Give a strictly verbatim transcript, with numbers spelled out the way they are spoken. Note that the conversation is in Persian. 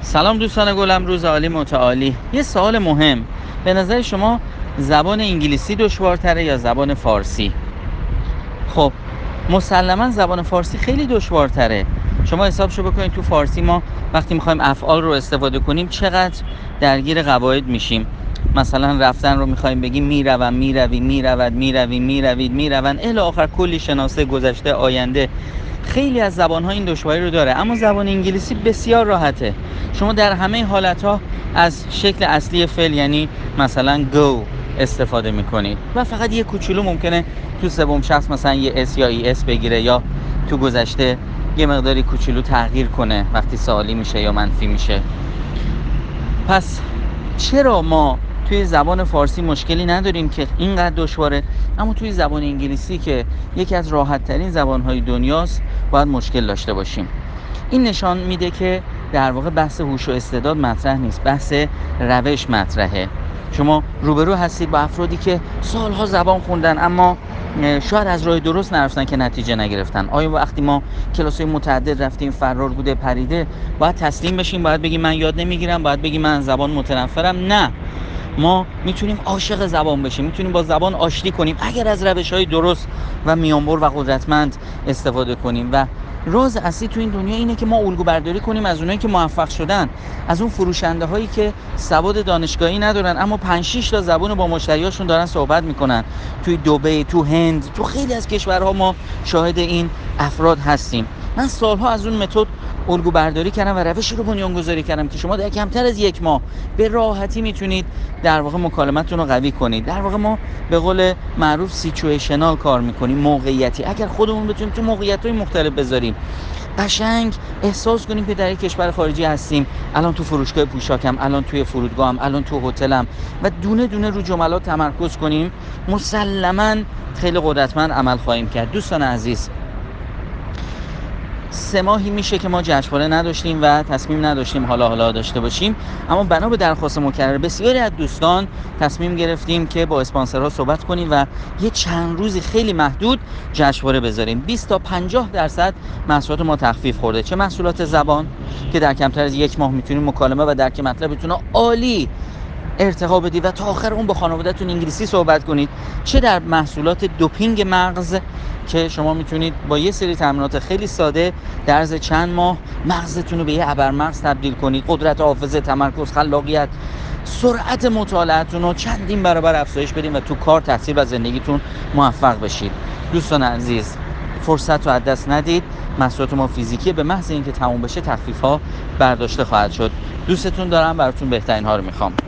سلام دوستان گلم، روز عالی متعالی. یه سوال مهم، به نظر شما زبان انگلیسی دشوارتره یا زبان فارسی؟ خب مسلما زبان فارسی خیلی دشوارتره. شما حسابشو بکنید تو فارسی ما وقتی میخوایم افعال رو استفاده کنیم چقدر درگیر قواعد میشیم. مثلا رفتن رو میخوایم بگیم میروم، میروی، میرود، میروی، میروید، میروند الی آخر، کلی شناسه، گذشته، آینده. خیلی از زبان‌ها این دشواری رو داره، اما زبان انگلیسی بسیار راحته. شما در همه حالت‌ها از شکل اصلی فعل یعنی مثلا go استفاده می‌کنید و فقط یه کوچولو ممکنه تو سوم شخص مثلا یه اس یا ای اس بگیره یا تو گذشته یه مقداری کوچولو تغییر کنه وقتی سوالی میشه یا منفی میشه. پس چرا ما توی زبان فارسی مشکلی نداریم که اینقدر دشواره، اما توی زبان انگلیسی که یکی از راحت ترین زبان‌های دنیاست باید مشکل داشته باشیم؟ این نشان میده که در واقع بحث هوش و استعداد مطرح نیست، بحث روش مطرحه. شما روبرو هستید با افرادی که سالها زبان خوندن اما شاید از راه درست نرفتن که نتیجه نگرفتن. آیا وقتی ما کلاس‌های متعدد رفتیم فرار بوده پریده باید تسلیم بشیم، باید بگیم من یاد نمیگیرم، باید بگیم من زبان متنفرم؟ نه، ما میتونیم عاشق زبان بشیم، میتونیم با زبان آشتی کنیم اگر از روش‌های درست و میانبر و قدرتمند استفاده کنیم. و راز اصلی تو این دنیا اینه که ما الگو برداری کنیم از اونایی که موفق شدن، از اون فروشنده هایی که سواد دانشگاهی ندارن اما پنج شش تا زبان با مشتریاشون دارن صحبت میکنن. توی دبی، تو هند، تو خیلی از کشورها ما شاهد این افراد هستیم. من سالها از اون متد الگو برداری کردم و روشی رو بنیان گذاری کردم که شما در کمتر از یک ماه به راحتی میتونید در واقع مکالمتون رو قوی کنید. در واقع ما به قول معروف سیچویشنال کار میکنیم، موقعیتی. اگر خودمون بتونیم تو موقعیت‌های مختلف بذاریم، قشنگ احساس کنیم که در یک کشور خارجی هستیم، الان تو فروشگاه پوشاکم، الان توی فرودگاهم، الان تو هتلم، و دونه دونه رو جملات تمرکز کنیم، مسلماً خیلی قدرتمند عمل خواهیم کرد. دوستان عزیز، سه ماهی میشه که ما جشنواره نداشتیم و تصمیم نداشتیم حالا حالا داشته باشیم، اما بنا به درخواست مکرر بسیاری از دوستان تصمیم گرفتیم که با اسپانسرها صحبت کنیم و یه چند روزی خیلی محدود جشنواره بذاریم. بیست تا پنجاه درصد محصولات ما تخفیف خورده، چه محصولات زبان که در کمتر از یک ماه میتونیم مکالمه و درک مطلبتون عالی ارتقا بدید و تا آخر اون با خانواده‌تون انگلیسی صحبت کنید، چه در محصولات دوپینگ مغز که شما میتونید با یه سری تمرینات خیلی ساده در عرض چند ماه مغزتون رو به یه ابرمغز تبدیل کنید، قدرت حافظه، تمرکز، خلاقیت، سرعت مطالعه‌تون رو چندین برابر افزایش بدین و تو کار، تحصیل و زندگیتون موفق بشید. دوستان عزیز، فرصت رو از دست ندید. محصولات ما فیزیکی، به محض اینکه تموم بشه تخفیف‌ها برداشته خواهد شد. دوستتون دارم، براتون بهترین ها رو میخوام.